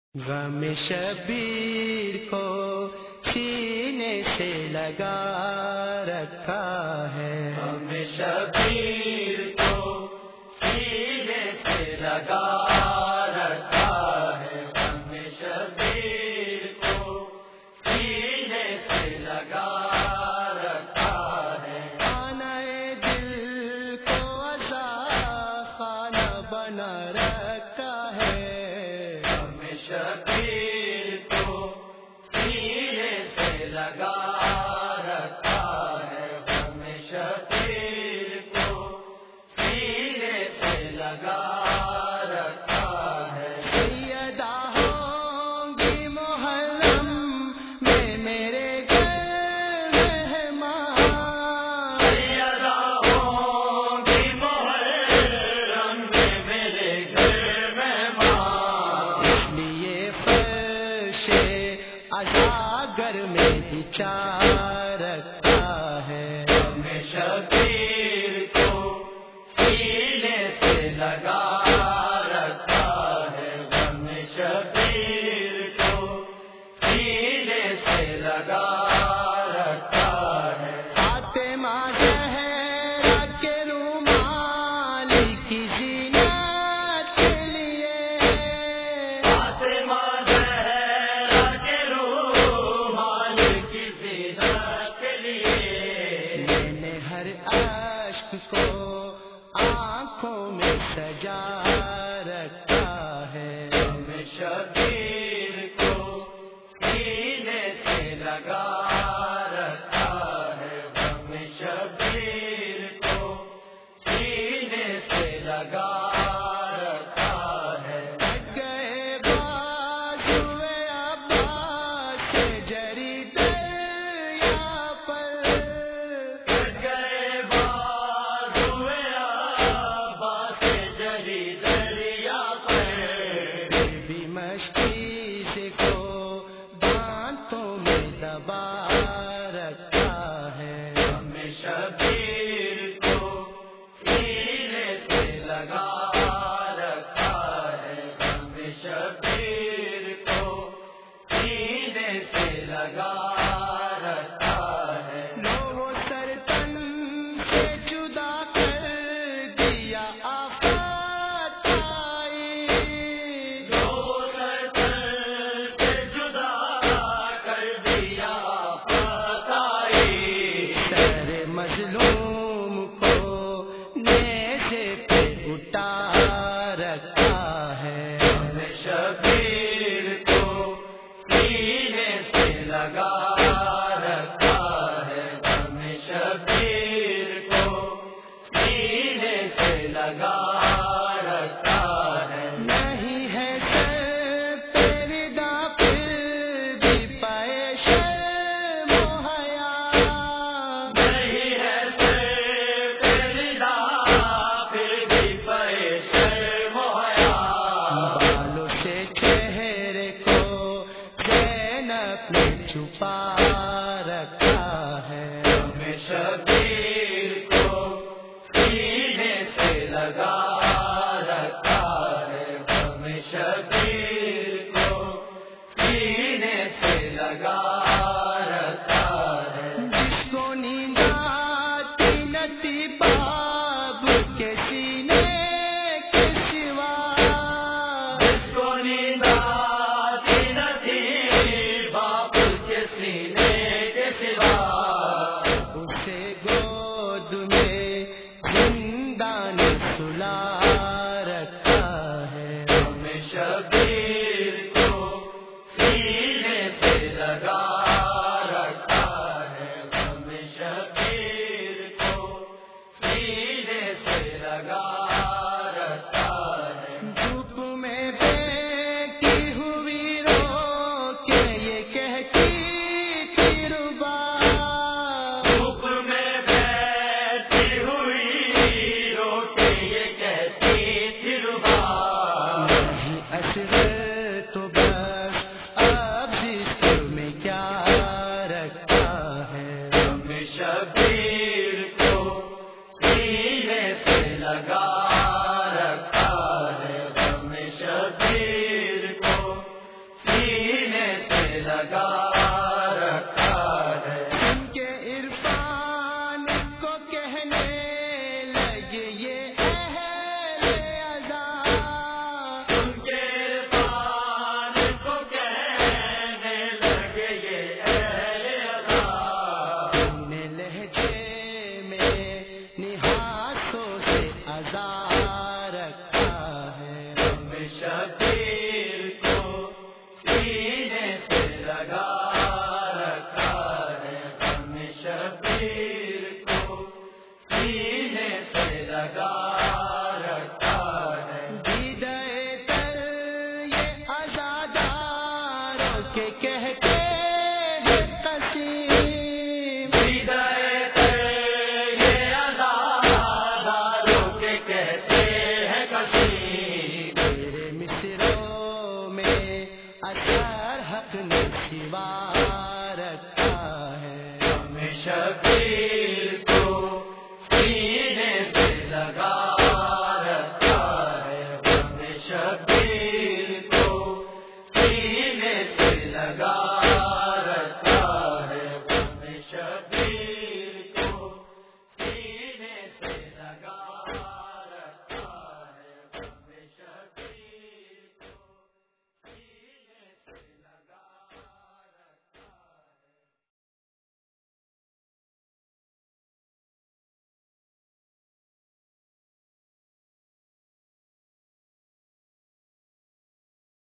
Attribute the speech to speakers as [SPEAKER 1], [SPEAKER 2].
[SPEAKER 1] غم شبیر کو سینے سے لگا رکھا ہے، غم شبیر کو سینے سے لگا رکھا ہے، غم شبیر کو سینے سے لگا رکھا ہے، خانہ دل کو عزا خانہ بنا رکھا ہے، شبیر کو سینے سے لگا رکھا ہے، غم شبیر کو سینے سے لگا رکھا ہے، سیدہ ہوں گی محرم میں میرے گھر مہمان، سیدہ ہوں گی محرم میں میرے گھر گر میں بچا رکھا ہے، غم شبیر کو سینے سے لگا رکھا ہے، غم شبیر کو سینے سے لگا رکھا ہے، فاطمہ زہرا کے رومال کی زینت کے لیے، فاطمہ کو آنکھوں میں سجا رکھا ہے، غم شبیر کو سینے سے لگا رکھا ہے، غم شبیر کو سینے سے لگا رکھا ہے، گئے بازوئے عباس سے جری دریا پر، دبا رکھا ہے، غم شبیر کو سینے سے لگا رکھا ہے، غم شبیر کو سینے سے لگا رکھا ہے، لو سر تن سے جدا کر دیا آفات آئی، لو سر تن سے جدا کر دیا مظلوم کو نیزے پہ اٹھا رکھا ہے، غم شبیر کو سینے سے لگا رکھا ہے، غم شبیر کو سینے سے لگا رکھا ہے، نہیں ہے سر تیری دا پھر بھی پائے شرم و حیا، چھپا رکھا ہے، غم شبیر کو سینے سے لگا رکھا ہے، غم شبیر کو سینے سے لگا رکھا ہے، جس کو نیند آتی نتی باب کے سینے کے سوا، جس کو نیند آتی نتی سینے کے سوا، اسے گود میں زندہ نے سلا رکھا ہے، غم شبیر کو سینے سے لگا رکھا ہے، غم شبیر کو سینے سے لگا رکھا ہے، دھوپ میں بیٹھی ہوئی رو کے یہ کہتی تو بس اب جسم میں کیا رکھا ہے، غم شبیر کو سینے سے لگا آزاد